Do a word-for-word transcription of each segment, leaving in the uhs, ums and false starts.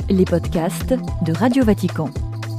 les podcasts de Radio Vatican.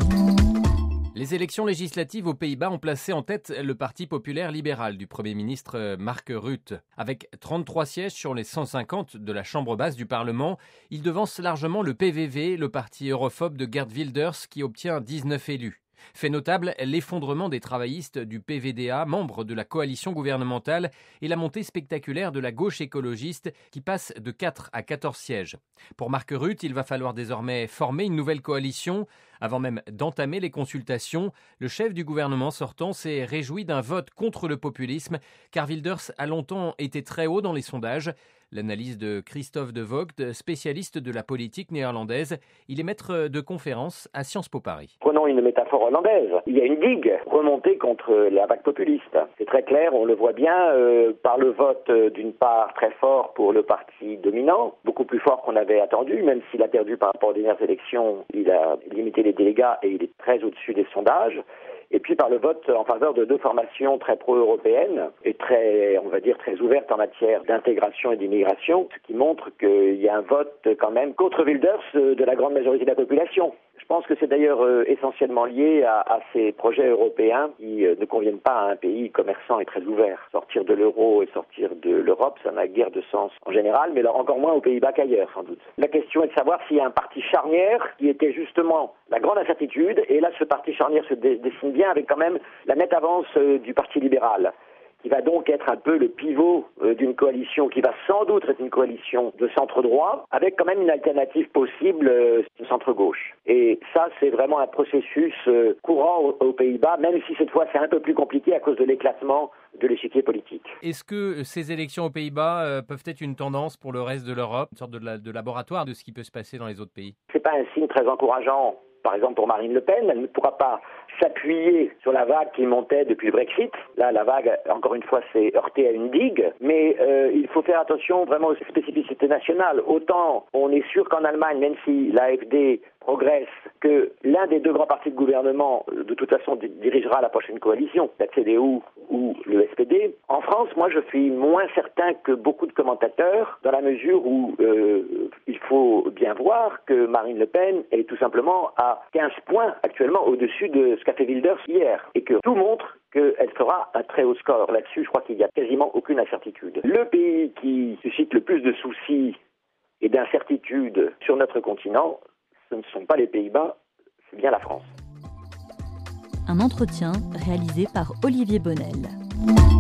Les élections législatives aux Pays-Bas ont placé en tête le Parti populaire libéral du Premier ministre Mark Rutte. Avec trente-trois sièges sur les cent cinquante de la Chambre basse du Parlement, il devance largement le P V V, le parti europhobe de Geert Wilders, qui obtient dix-neuf élus. Fait notable, l'effondrement des travaillistes du P V D A, membres de la coalition gouvernementale, et la montée spectaculaire de la gauche écologiste qui passe de quatre à quatorze sièges. Pour Mark Rutte, il va falloir désormais former une nouvelle coalition. Avant même d'entamer les consultations, le chef du gouvernement sortant s'est réjoui d'un vote contre le populisme, car Wilders a longtemps été très haut dans les sondages. L'analyse de Christophe de Voogd, spécialiste de la politique néerlandaise, il est maître de conférence à Sciences Po Paris. Prenons une métaphore hollandaise. Il y a une digue remontée contre la vague populiste. C'est très clair, on le voit bien euh, par le vote euh, d'une part très fort pour le parti dominant, beaucoup plus fort qu'on avait attendu, même s'il a perdu par rapport aux dernières élections, il a limité les délégats et il est très au-dessus des sondages. Et puis par le vote en faveur de deux formations très pro-européennes et très, on va dire, très ouvertes en matière d'intégration et d'immigration, ce qui montre qu'il y a un vote quand même contre Wilders de la grande majorité de la population. Je pense que c'est d'ailleurs euh, essentiellement lié à, à ces projets européens qui euh, ne conviennent pas à un pays commerçant et très ouvert. Sortir de l'euro et sortir de l'Europe, ça n'a guère de sens en général, mais alors encore moins aux Pays-Bas qu'ailleurs sans doute. La question est de savoir s'il y a un parti charnière qui était justement la grande incertitude, et là ce parti charnière se dé- dessine bien avec quand même la nette avance euh, du Parti libéral, qui va donc être un peu le pivot euh, d'une coalition qui va sans doute être une coalition de centre-droit, avec quand même une alternative possible euh, centre-gauche. Et ça, c'est vraiment un processus euh, courant aux, aux Pays-Bas, même si cette fois c'est un peu plus compliqué à cause de l'éclatement de l'échiquier politique. Est-ce que ces élections aux Pays-Bas euh, peuvent être une tendance pour le reste de l'Europe, une sorte de, la, de laboratoire de ce qui peut se passer dans les autres pays? C'est pas un signe très encourageant. Par exemple, pour Marine Le Pen, elle ne pourra pas s'appuyer sur la vague qui montait depuis le Brexit. Là, la vague, encore une fois, s'est heurtée à une digue. Mais euh, il faut faire attention vraiment aux spécificités nationales. Autant on est sûr qu'en Allemagne, même si l'A F D progresse, que l'un des deux grands partis de gouvernement, de toute façon, dirigera la prochaine coalition, la C D U ou le S P D. En France, moi, je suis moins certain que beaucoup de commentateurs, dans la mesure où euh, il faut bien voir que Marine Le Pen est tout simplement à quinze points actuellement au-dessus de ce qu'a fait Wilders hier, et que tout montre qu'elle fera un très haut score. Là-dessus, je crois qu'il n'y a quasiment aucune incertitude. Le pays qui suscite le plus de soucis et d'incertitudes sur notre continent, ce ne sont pas les Pays-Bas, c'est bien la France. Un entretien réalisé par Olivier Bonnel.